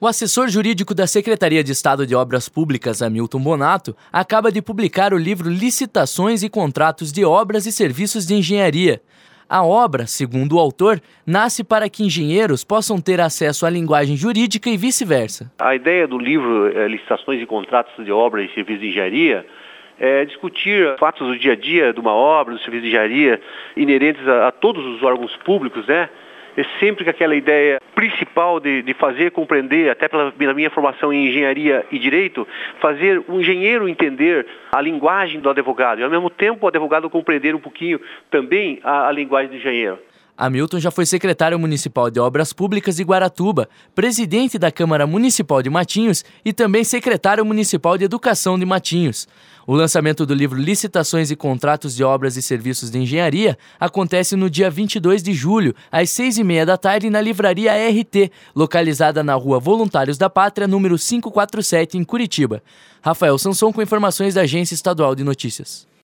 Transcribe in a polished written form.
O assessor jurídico da Secretaria de Estado de Obras Públicas, Hamilton Bonato, acaba de publicar o livro Licitações e Contratos de Obras e Serviços de Engenharia. A obra, segundo o autor, nasce para que engenheiros possam ter acesso à linguagem jurídica e vice-versa. A ideia do livro Licitações e Contratos de Obras e Serviços de Engenharia é discutir fatos do dia a dia de uma obra, do serviço de engenharia, inerentes a todos os órgãos públicos, né? É sempre com aquela ideia principal de fazer compreender, até pela minha formação em engenharia e direito, fazer o engenheiro entender a linguagem do advogado e, ao mesmo tempo, o advogado compreender um pouquinho também a linguagem do engenheiro. Hamilton já foi secretário municipal de Obras Públicas de Guaratuba, presidente da Câmara Municipal de Matinhos e também secretário municipal de Educação de Matinhos. O lançamento do livro Licitações e Contratos de Obras e Serviços de Engenharia acontece no dia 22 de julho, às 6h30 da tarde, na Livraria RT, localizada na Rua Voluntários da Pátria, número 547, em Curitiba. Rafael Sanson com informações da Agência Estadual de Notícias.